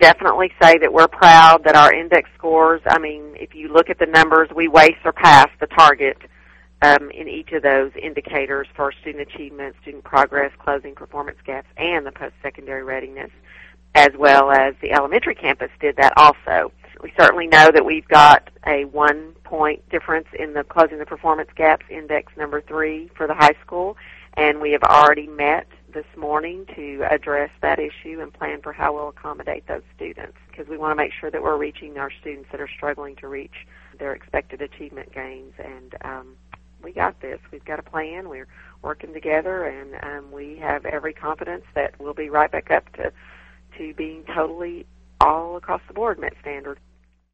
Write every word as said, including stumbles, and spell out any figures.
definitely say that we're proud that our index scores, I mean, if you look at the numbers, we way surpassed the target um, in each of those indicators for student achievement, student progress, closing performance gaps, and the post-secondary readiness, as well as the elementary campus did that also. We certainly know that we've got a one-point difference in the closing the performance gaps, index number three for the high school, and we have already met this morning to address that issue and plan for how we'll accommodate those students, because we want to make sure that we're reaching our students that are struggling to reach their expected achievement gains. And um, we got this. We've got a plan. We're working together, and um, we have every confidence that we'll be right back up to, to being totally all across the board met standard.